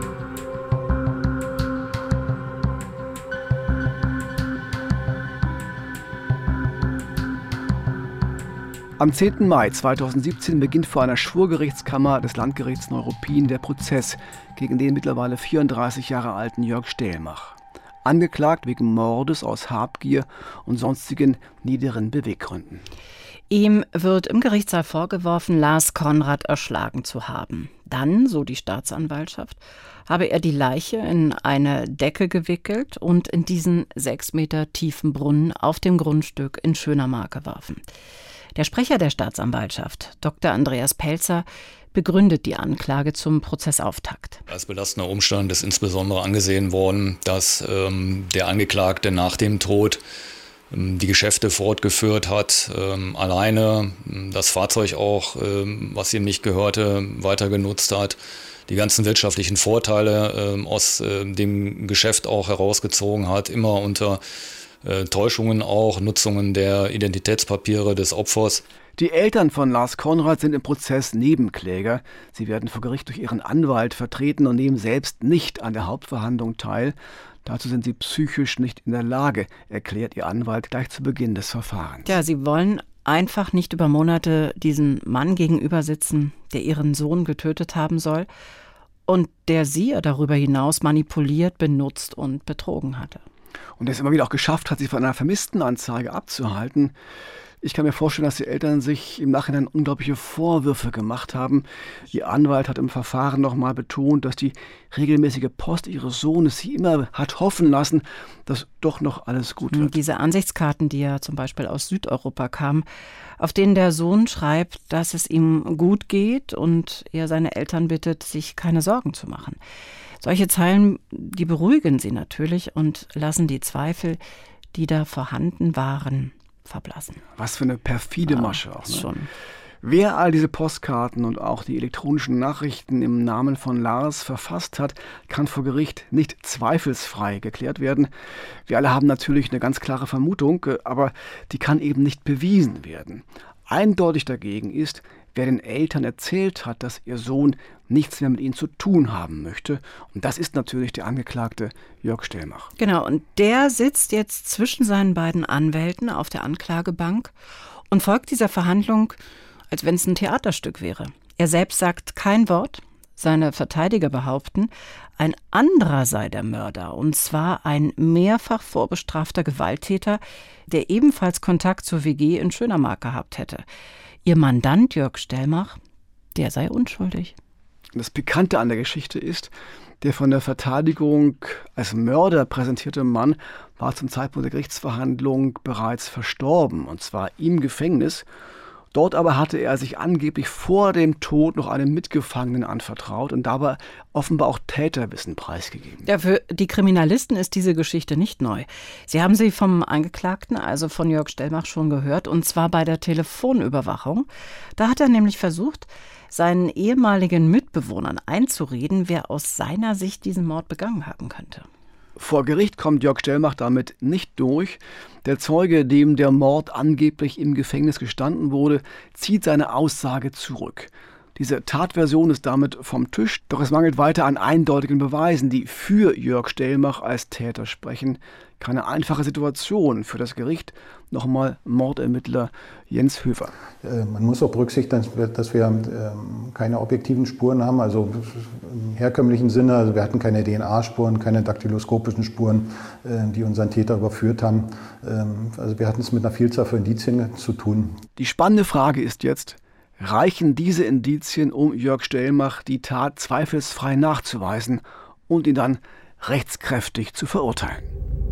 Am zehnten Mai zweitausendsiebzehn beginnt vor einer Schwurgerichtskammer des Landgerichts Neuruppin der Prozess gegen den mittlerweile vierunddreißig Jahre alten Jörg Stellmach. Angeklagt wegen Mordes aus Habgier und sonstigen niederen Beweggründen. Ihm wird im Gerichtssaal vorgeworfen, Lars Konrad erschlagen zu haben. Dann, so die Staatsanwaltschaft, habe er die Leiche in eine Decke gewickelt und in diesen sechs Meter tiefen Brunnen auf dem Grundstück in Schönermark geworfen. Der Sprecher der Staatsanwaltschaft, Doktor Andreas Pelzer, begründet die Anklage zum Prozessauftakt. Als belastender Umstand ist insbesondere angesehen worden, dass ähm, der Angeklagte nach dem Tod ähm, die Geschäfte fortgeführt hat, ähm, alleine das Fahrzeug auch, ähm, was ihm nicht gehörte, weiter genutzt hat, die ganzen wirtschaftlichen Vorteile ähm, aus äh, dem Geschäft auch herausgezogen hat, immer unter Äh, Täuschungen auch, Nutzungen der Identitätspapiere des Opfers. Die Eltern von Lars Konrad sind im Prozess Nebenkläger. Sie werden vor Gericht durch ihren Anwalt vertreten und nehmen selbst nicht an der Hauptverhandlung teil. Dazu sind sie psychisch nicht in der Lage, erklärt ihr Anwalt gleich zu Beginn des Verfahrens. Ja, sie wollen einfach nicht über Monate diesen Mann gegenüber sitzen, der ihren Sohn getötet haben soll und der sie darüber hinaus manipuliert, benutzt und betrogen hatte. Und er es immer wieder auch geschafft hat, sich von einer Vermisstenanzeige abzuhalten. Ich kann mir vorstellen, dass die Eltern sich im Nachhinein unglaubliche Vorwürfe gemacht haben. Ihr Anwalt hat im Verfahren nochmal betont, dass die regelmäßige Post ihres Sohnes sie immer hat hoffen lassen, dass doch noch alles gut wird. Diese Ansichtskarten, die ja zum Beispiel aus Südeuropa kamen, auf denen der Sohn schreibt, dass es ihm gut geht und er seine Eltern bittet, sich keine Sorgen zu machen. Solche Zeilen, die beruhigen sie natürlich und lassen die Zweifel, die da vorhanden waren, verblassen. Was für eine perfide ja, Masche auch. Ne? Schon. Wer all diese Postkarten und auch die elektronischen Nachrichten im Namen von Lars verfasst hat, kann vor Gericht nicht zweifelsfrei geklärt werden. Wir alle haben natürlich eine ganz klare Vermutung, aber die kann eben nicht bewiesen werden. Eindeutig dagegen ist, wer den Eltern erzählt hat, dass ihr Sohn nichts mehr mit ihnen zu tun haben möchte. Und das ist natürlich der Angeklagte Jörg Stellmach. Genau, und der sitzt jetzt zwischen seinen beiden Anwälten auf der Anklagebank und folgt dieser Verhandlung, als wenn es ein Theaterstück wäre. Er selbst sagt kein Wort. Seine Verteidiger behaupten, ein anderer sei der Mörder, und zwar ein mehrfach vorbestrafter Gewalttäter, der ebenfalls Kontakt zur W G in Schönermark gehabt hätte. Ihr Mandant Jörg Stellmach, der sei unschuldig. Das Pikante an der Geschichte ist, der von der Verteidigung als Mörder präsentierte Mann war zum Zeitpunkt der Gerichtsverhandlung bereits verstorben, und zwar im Gefängnis. Dort aber hatte er sich angeblich vor dem Tod noch einem Mitgefangenen anvertraut und dabei offenbar auch Täterwissen preisgegeben. Ja, für die Kriminalisten ist diese Geschichte nicht neu. Sie haben sie vom Angeklagten, also von Jörg Stellmach, schon gehört, und zwar bei der Telefonüberwachung. Da hat er nämlich versucht, seinen ehemaligen Mitbewohnern einzureden, wer aus seiner Sicht diesen Mord begangen haben könnte. Vor Gericht kommt Jörg Stellmach damit nicht durch. Der Zeuge, dem der Mord angeblich im Gefängnis gestanden wurde, zieht seine Aussage zurück. Diese Tatversion ist damit vom Tisch, doch es mangelt weiter an eindeutigen Beweisen, die für Jörg Stellmach als Täter sprechen. Keine einfache Situation für das Gericht. Nochmal Mordermittler Jens Höfer. Man muss auch berücksichtigen, dass wir keine objektiven Spuren haben, also im herkömmlichen Sinne. Also wir hatten keine D N A-Spuren, keine daktyloskopischen Spuren, die unseren Täter überführt haben. Also wir hatten es mit einer Vielzahl von Indizien zu tun. Die spannende Frage ist jetzt, reichen diese Indizien, um Jörg Stellmach die Tat zweifelsfrei nachzuweisen und ihn dann rechtskräftig zu verurteilen?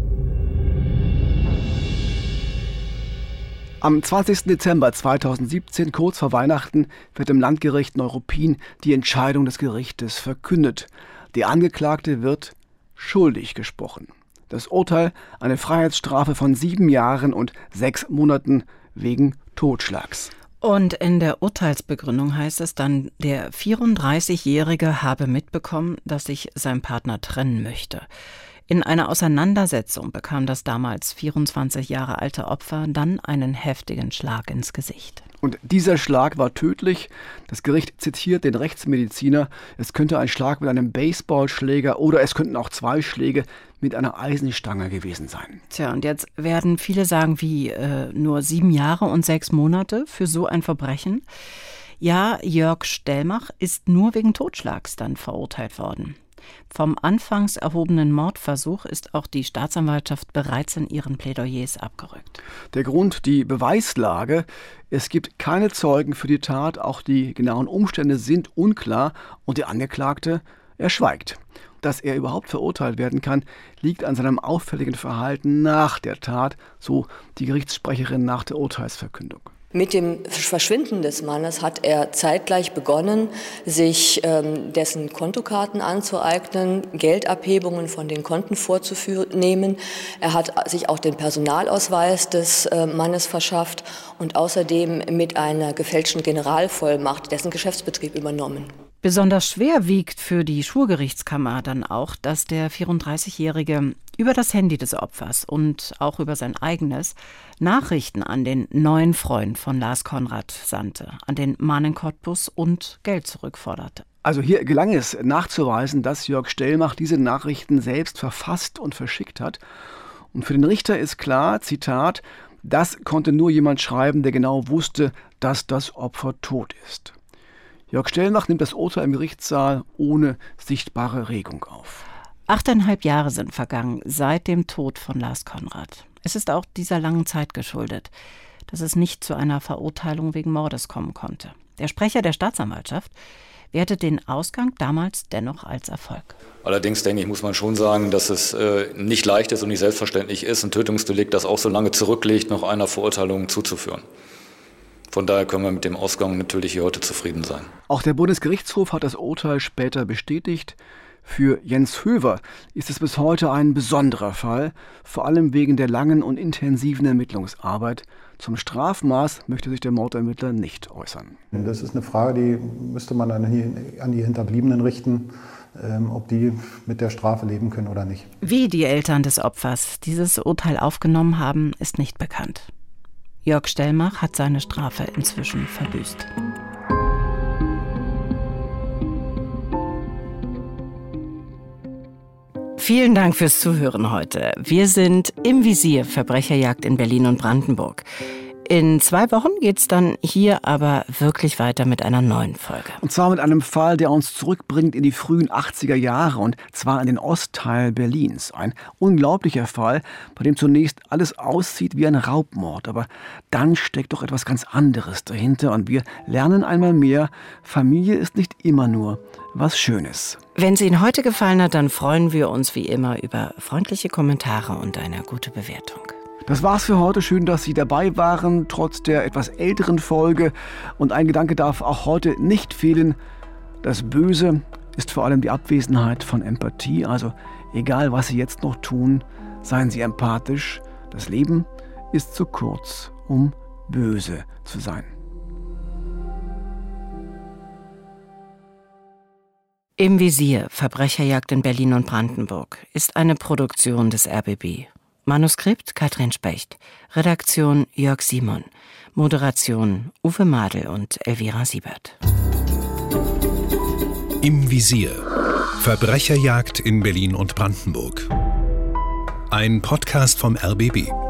Am zwanzigsten Dezember zweitausendsiebzehn, kurz vor Weihnachten, wird im Landgericht Neuruppin die Entscheidung des Gerichtes verkündet. Der Angeklagte wird schuldig gesprochen. Das Urteil: eine Freiheitsstrafe von sieben Jahren und sechs Monaten wegen Totschlags. Und in der Urteilsbegründung heißt es dann, der vierunddreißigjährige habe mitbekommen, dass sich sein Partner trennen möchte. In einer Auseinandersetzung bekam das damals vierundzwanzig Jahre alte Opfer dann einen heftigen Schlag ins Gesicht. Und dieser Schlag war tödlich. Das Gericht zitiert den Rechtsmediziner: Es könnte ein Schlag mit einem Baseballschläger oder es könnten auch zwei Schläge mit einer Eisenstange gewesen sein. Tja, und jetzt werden viele sagen, wie äh, nur sieben Jahre und sechs Monate für so ein Verbrechen. Ja, Jörg Stellmach ist nur wegen Totschlags dann verurteilt worden. Vom anfangs erhobenen Mordversuch ist auch die Staatsanwaltschaft bereits in ihren Plädoyers abgerückt. Der Grund: die Beweislage. Es gibt keine Zeugen für die Tat, auch die genauen Umstände sind unklar und der Angeklagte, er schweigt. Dass er überhaupt verurteilt werden kann, liegt an seinem auffälligen Verhalten nach der Tat, so die Gerichtssprecherin nach der Urteilsverkündung. Mit dem Verschwinden des Mannes hat er zeitgleich begonnen, sich ähm, dessen Kontokarten anzueignen, Geldabhebungen von den Konten vorzunehmen. Er hat sich auch den Personalausweis des äh, Mannes verschafft und außerdem mit einer gefälschten Generalvollmacht dessen Geschäftsbetrieb übernommen. Besonders schwer wiegt für die Schwurgerichtskammer dann auch, dass der vierunddreißigjährige über das Handy des Opfers und auch über sein eigenes Nachrichten an den neuen Freund von Lars Konrad sandte, an den Mann in Cottbus, und Geld zurückforderte. Also hier gelang es nachzuweisen, dass Jörg Stellmach diese Nachrichten selbst verfasst und verschickt hat. Und für den Richter ist klar, Zitat: Das konnte nur jemand schreiben, der genau wusste, dass das Opfer tot ist. Jörg Stellmach nimmt das Urteil im Gerichtssaal ohne sichtbare Regung auf. Achteinhalb Jahre sind vergangen seit dem Tod von Lars Konrad. Es ist auch dieser langen Zeit geschuldet, dass es nicht zu einer Verurteilung wegen Mordes kommen konnte. Der Sprecher der Staatsanwaltschaft wertet den Ausgang damals dennoch als Erfolg. Allerdings, denke ich, muss man schon sagen, dass es äh, nicht leicht ist und nicht selbstverständlich ist, ein Tötungsdelikt, das auch so lange zurückliegt, noch einer Verurteilung zuzuführen. Von daher können wir mit dem Ausgang natürlich hier heute zufrieden sein. Auch der Bundesgerichtshof hat das Urteil später bestätigt. Für Jens Höver ist es bis heute ein besonderer Fall, vor allem wegen der langen und intensiven Ermittlungsarbeit. Zum Strafmaß möchte sich der Mordermittler nicht äußern. Das ist eine Frage, die müsste man an die, an die Hinterbliebenen richten, ähm, ob die mit der Strafe leben können oder nicht. Wie die Eltern des Opfers dieses Urteil aufgenommen haben, ist nicht bekannt. Jörg Stellmach hat seine Strafe inzwischen verbüßt. Vielen Dank fürs Zuhören heute. Wir sind im Visier, Verbrecherjagd in Berlin und Brandenburg. In zwei Wochen geht's dann hier aber wirklich weiter mit einer neuen Folge. Und zwar mit einem Fall, der uns zurückbringt in die frühen achtziger Jahre, und zwar in den Ostteil Berlins. Ein unglaublicher Fall, bei dem zunächst alles aussieht wie ein Raubmord. Aber dann steckt doch etwas ganz anderes dahinter, und wir lernen einmal mehr, Familie ist nicht immer nur was Schönes. Wenn es Ihnen heute gefallen hat, dann freuen wir uns wie immer über freundliche Kommentare und eine gute Bewertung. Das war's für heute. Schön, dass Sie dabei waren, trotz der etwas älteren Folge. Und ein Gedanke darf auch heute nicht fehlen: Das Böse ist vor allem die Abwesenheit von Empathie. Also egal, was Sie jetzt noch tun, seien Sie empathisch. Das Leben ist zu kurz, um böse zu sein. Im Visier, Verbrecherjagd in Berlin und Brandenburg, ist eine Produktion des R B B. Manuskript Katrin Specht, Redaktion Jörg Simon, Moderation Uwe Madel und Elvira Siebert. Im Visier, Verbrecherjagd in Berlin und Brandenburg. Ein Podcast vom R B B.